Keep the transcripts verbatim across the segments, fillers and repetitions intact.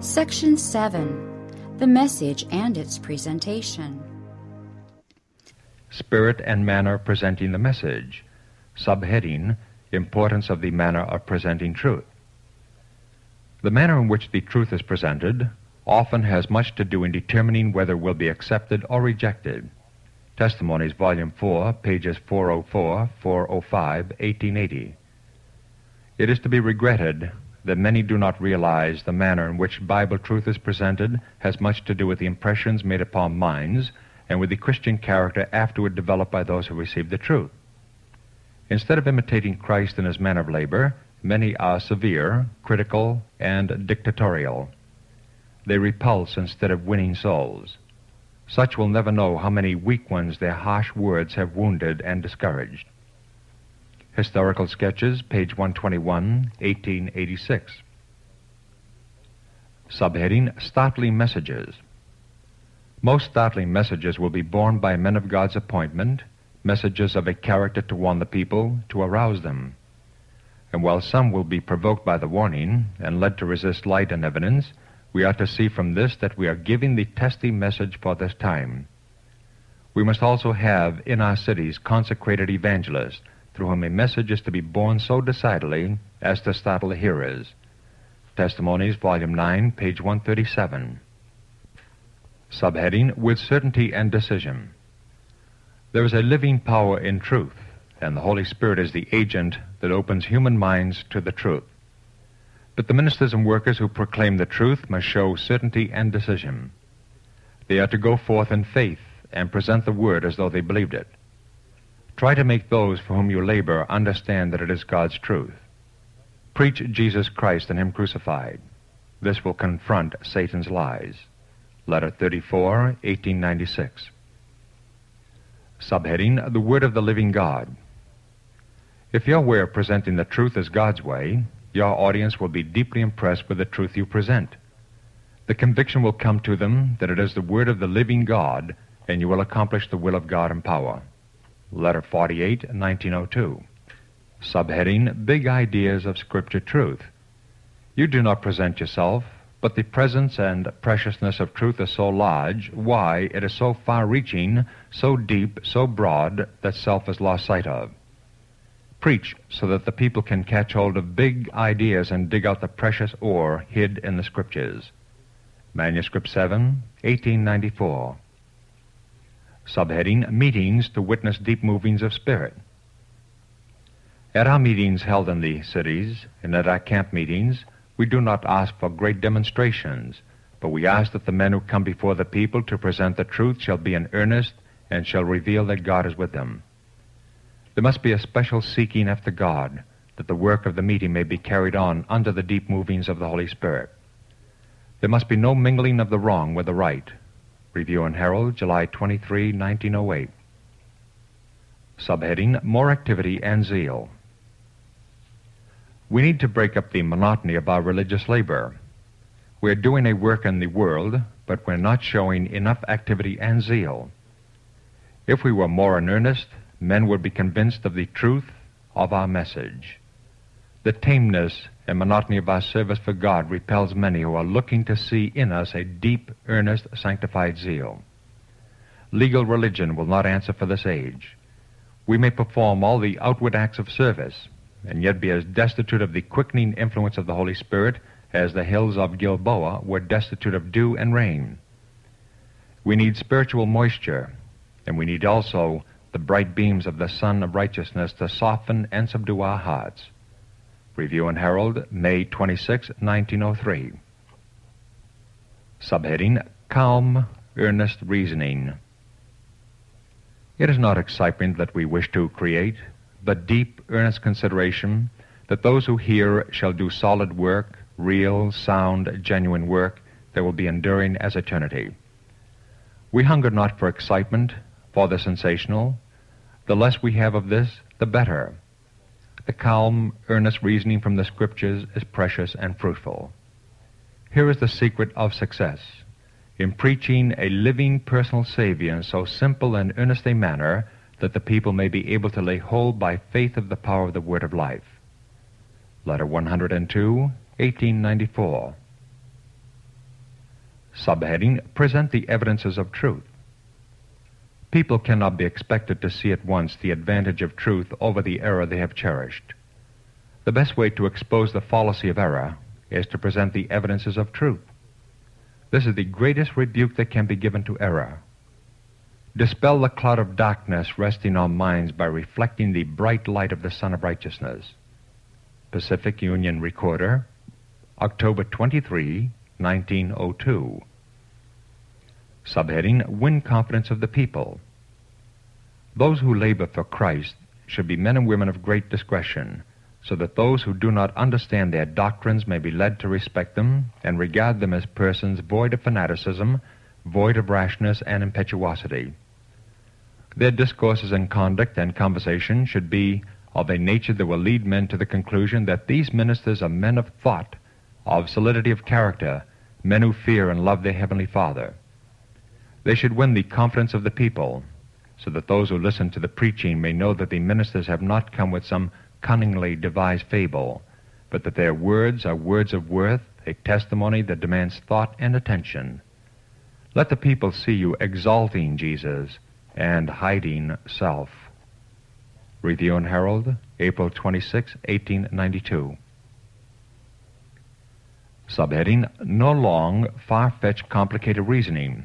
Section seven. The Message and its Presentation. Spirit and manner presenting the message. Subheading, Importance of the manner of presenting truth. The manner in which the truth is presented often has much to do in determining whether it will be accepted or rejected. Testimonies, Volume four, pages four oh four, four oh five, eighteen eighty. It is to be regretted that many do not realize the manner in which Bible truth is presented has much to do with the impressions made upon minds and with the Christian character afterward developed by those who received the truth. Instead of imitating Christ in his manner of labor, many are severe, critical, and dictatorial. They repulse instead of winning souls. Such will never know how many weak ones their harsh words have wounded and discouraged. Historical Sketches, page one twenty-one, eighteen eighty-six. Subheading, Startling Messages. Most startling messages will be borne by men of God's appointment, messages of a character to warn the people, to arouse them. And while some will be provoked by the warning and led to resist light and evidence, we are to see from this that we are giving the testy message for this time. We must also have in our cities consecrated evangelists, through whom a message is to be borne so decidedly as to startle the hearers. Testimonies, Volume nine, page one thirty-seven. Subheading, With Certainty and Decision. There is a living power in truth, and the Holy Spirit is the agent that opens human minds to the truth. But the ministers and workers who proclaim the truth must show certainty and decision. They are to go forth in faith and present the word as though they believed it. Try to make those for whom you labor understand that it is God's truth. Preach Jesus Christ and Him crucified. This will confront Satan's lies. Letter thirty-four, eighteen ninety-six. Subheading, The Word of the Living God. If your way of presenting the truth is God's way, your audience will be deeply impressed with the truth you present. The conviction will come to them that it is the Word of the living God, and you will accomplish the will of God in power. Letter forty-eight, nineteen oh two. Subheading, Big Ideas of Scripture Truth. You do not present yourself, but the presence and preciousness of truth is so large, why, it is so far-reaching, so deep, so broad, that self is lost sight of. Preach so that the people can catch hold of big ideas and dig out the precious ore hid in the Scriptures. Manuscript seven, eighteen ninety-four. Subheading, Meetings to Witness Deep Movings of Spirit. At our meetings held in the cities, and at our camp meetings, we do not ask for great demonstrations, but we ask that the men who come before the people to present the truth shall be in earnest and shall reveal that God is with them. There must be a special seeking after God, that the work of the meeting may be carried on under the deep movings of the Holy Spirit. There must be no mingling of the wrong with the right. Review and Herald, July twenty-third, nineteen oh eight. Subheading, More Activity and Zeal. We need to break up the monotony of our religious labor. We're doing a work in the world, but we're not showing enough activity and zeal. If we were more in earnest, men would be convinced of the truth of our message. The tameness and monotony of our service for God repels many who are looking to see in us a deep, earnest, sanctified zeal. Legal religion will not answer for this age. We may perform all the outward acts of service, and yet be as destitute of the quickening influence of the Holy Spirit as the hills of Gilboa were destitute of dew and rain. We need spiritual moisture, and we need also the bright beams of the sun of righteousness to soften and subdue our hearts. Review and Herald, May twenty-sixth, nineteen oh three. Subheading, Calm, Earnest Reasoning. It is not excitement that we wish to create, but deep, earnest consideration that those who hear shall do solid work, real, sound, genuine work that will be enduring as eternity. We hunger not for excitement, for the sensational. The less we have of this, the better. The calm, earnest reasoning from the Scriptures is precious and fruitful. Here is the secret of success. In preaching a living personal Savior in so simple and earnest a manner that the people may be able to lay hold by faith of the power of the Word of life. Letter one hundred two, eighteen ninety-four. Subheading, Present the Evidences of Truth. People cannot be expected to see at once the advantage of truth over the error they have cherished. The best way to expose the fallacy of error is to present the evidences of truth. This is the greatest rebuke that can be given to error. Dispel the cloud of darkness resting on minds by reflecting the bright light of the Sun of Righteousness. Pacific Union Recorder, October twenty-third, nineteen oh two. Subheading, Win Confidence of the People. Those who labor for Christ should be men and women of great discretion, so that those who do not understand their doctrines may be led to respect them and regard them as persons void of fanaticism, void of rashness and impetuosity. Their discourses and conduct and conversation should be of a nature that will lead men to the conclusion that these ministers are men of thought, of solidity of character, men who fear and love their Heavenly Father. They should win the confidence of the people, so that those who listen to the preaching may know that the ministers have not come with some cunningly devised fable, but that their words are words of worth, a testimony that demands thought and attention. Let the people see you exalting Jesus and hiding self. Review and Herald, April twenty-sixth, eighteen ninety-two. Subheading, No Long, Far-Fetched, Complicated Reasoning.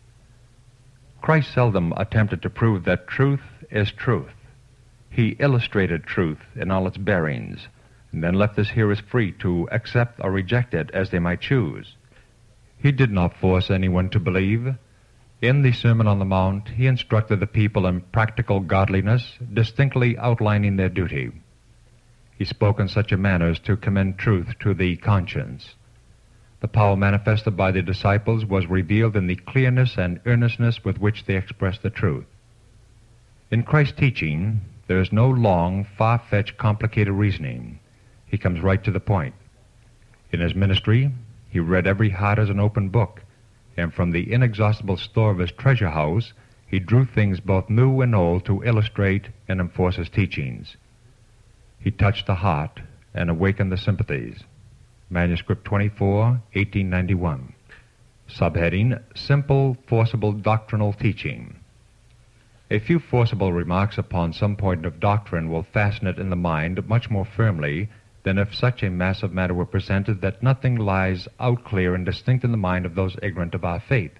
Christ seldom attempted to prove that truth is truth. He illustrated truth in all its bearings, and then left his hearers free to accept or reject it as they might choose. He did not force anyone to believe. In the Sermon on the Mount, he instructed the people in practical godliness, distinctly outlining their duty. He spoke in such a manner as to commend truth to the conscience. The power manifested by the disciples was revealed in the clearness and earnestness with which they expressed the truth. In Christ's teaching, there is no long, far-fetched, complicated reasoning. He comes right to the point. In his ministry, he read every heart as an open book, and from the inexhaustible store of his treasure house, he drew things both new and old to illustrate and enforce his teachings. He touched the heart and awakened the sympathies. Manuscript twenty-four, eighteen ninety-one. Subheading, Simple, Forcible Doctrinal Teaching. A few forcible remarks upon some point of doctrine will fasten it in the mind much more firmly than if such a mass of matter were presented that nothing lies out clear and distinct in the mind of those ignorant of our faith.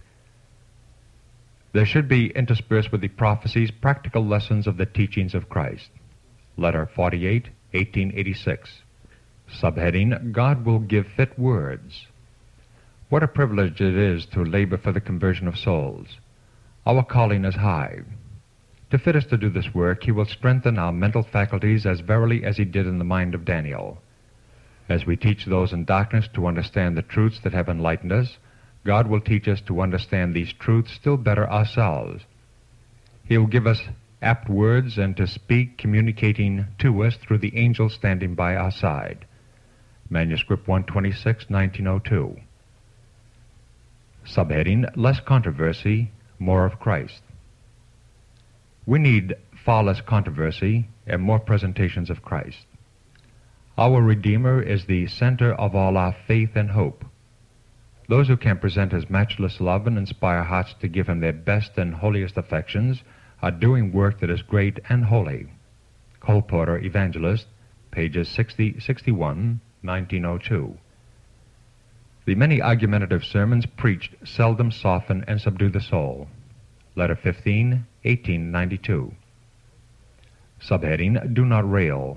There should be interspersed with the prophecies practical lessons of the teachings of Christ. Letter forty-eight, eighteen eighty-six. Subheading, God will give fit words. What a privilege it is to labor for the conversion of souls. Our calling is high. To fit us to do this work, he will strengthen our mental faculties as verily as he did in the mind of Daniel. As we teach those in darkness to understand the truths that have enlightened us, God will teach us to understand these truths still better ourselves. He will give us apt words and to speak, communicating to us through the angel standing by our side. Manuscript one twenty-six, nineteen oh two. Subheading, Less Controversy, More of Christ. We need far less controversy and more presentations of Christ. Our Redeemer is the center of all our faith and hope. Those who can present his matchless love and inspire hearts to give him their best and holiest affections are doing work that is great and holy. Cole Porter, Evangelist, pages sixty, sixty-one, nineteen oh two. The many argumentative sermons preached seldom soften and subdue the soul. Letter fifteen, eighteen ninety-two. Subheading, Do Not Rail.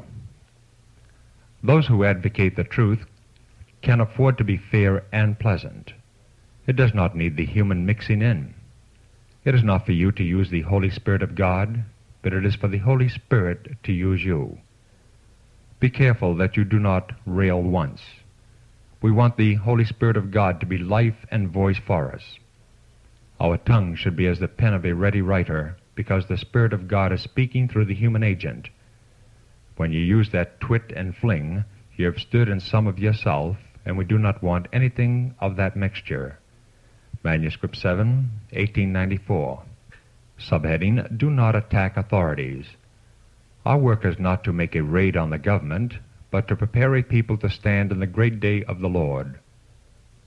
Those who advocate the truth can afford to be fair and pleasant. It does not need the human mixing in. It is not for you to use the Holy Spirit of God, but it is for the Holy Spirit to use you. Be careful that you do not rail once. We want the Holy Spirit of God to be life and voice for us. Our tongue should be as the pen of a ready writer, because the Spirit of God is speaking through the human agent. When you use that twit and fling, you have stirred in some of yourself, and we do not want anything of that mixture. Manuscript seven, eighteen ninety-four. Subheading, Do Not Attack Authorities. Our work is not to make a raid on the government, but to prepare a people to stand in the great day of the Lord.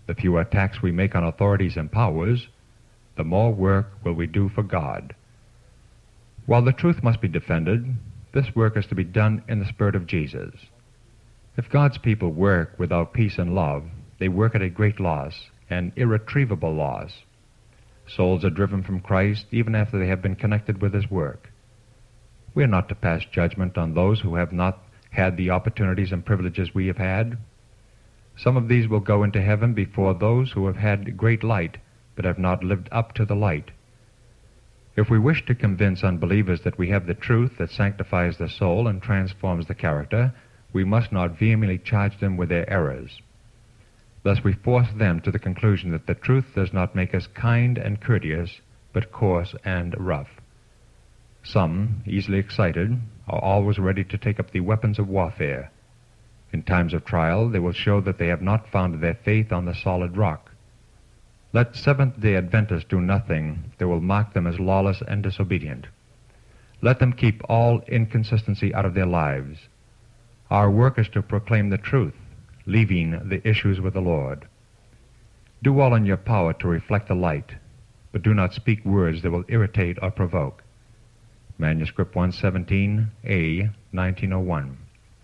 The fewer attacks we make on authorities and powers, the more work will we do for God. While the truth must be defended, this work is to be done in the spirit of Jesus. If God's people work without peace and love, they work at a great loss, an irretrievable loss. Souls are driven from Christ even after they have been connected with His work. We are not to pass judgment on those who have not had the opportunities and privileges we have had. Some of these will go into heaven before those who have had great light but have not lived up to the light. If we wish to convince unbelievers that we have the truth that sanctifies the soul and transforms the character, we must not vehemently charge them with their errors. Thus we force them to the conclusion that the truth does not make us kind and courteous, but coarse and rough. Some, easily excited, are always ready to take up the weapons of warfare. In times of trial, they will show that they have not founded their faith on the solid rock. Let Seventh-day Adventists do nothing that will mark them as lawless and disobedient. Let them keep all inconsistency out of their lives. Our work is to proclaim the truth, leaving the issues with the Lord. Do all in your power to reflect the light, but do not speak words that will irritate or provoke. Manuscript one seventeen A, nineteen oh one.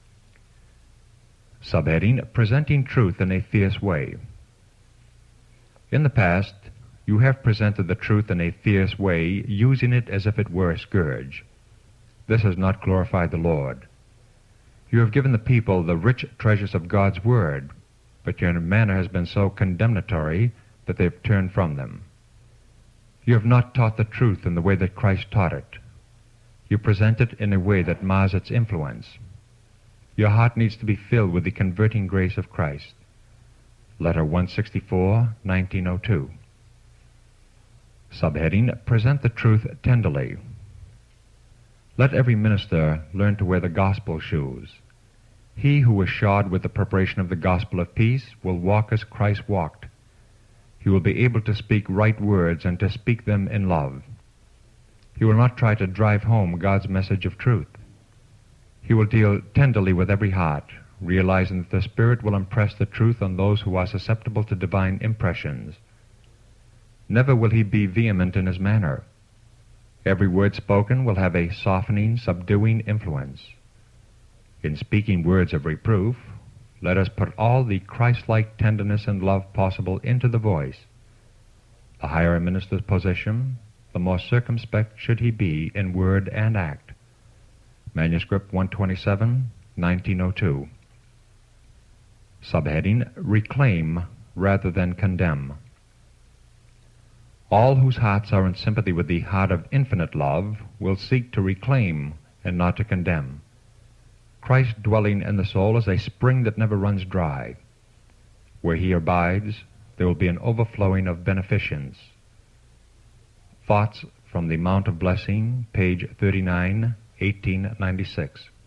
Subheading, Presenting Truth in a Fierce Way. In the past, you have presented the truth in a fierce way, using it as if it were a scourge. This has not glorified the Lord. You have given the people the rich treasures of God's Word, but your manner has been so condemnatory that they have turned from them. You have not taught the truth in the way that Christ taught it. You present it in a way that mars its influence. Your heart needs to be filled with the converting grace of Christ. Letter one sixty-four, nineteen oh two. Subheading, Present the Truth Tenderly. Let every minister learn to wear the gospel shoes. He who is shod with the preparation of the gospel of peace will walk as Christ walked. He will be able to speak right words and to speak them in love. He will not try to drive home God's message of truth. He will deal tenderly with every heart, realizing that the Spirit will impress the truth on those who are susceptible to divine impressions. Never will he be vehement in his manner. Every word spoken will have a softening, subduing influence. In speaking words of reproof, let us put all the Christ-like tenderness and love possible into the voice. The higher a minister's position, the more circumspect should he be in word and act. Manuscript one twenty-seven, nineteen oh two. Subheading, Reclaim rather than condemn. All whose hearts are in sympathy with the heart of infinite love will seek to reclaim and not to condemn. Christ dwelling in the soul is a spring that never runs dry. Where he abides, there will be an overflowing of beneficence. Thoughts from the Mount of Blessing, page thirty-nine, eighteen ninety-six.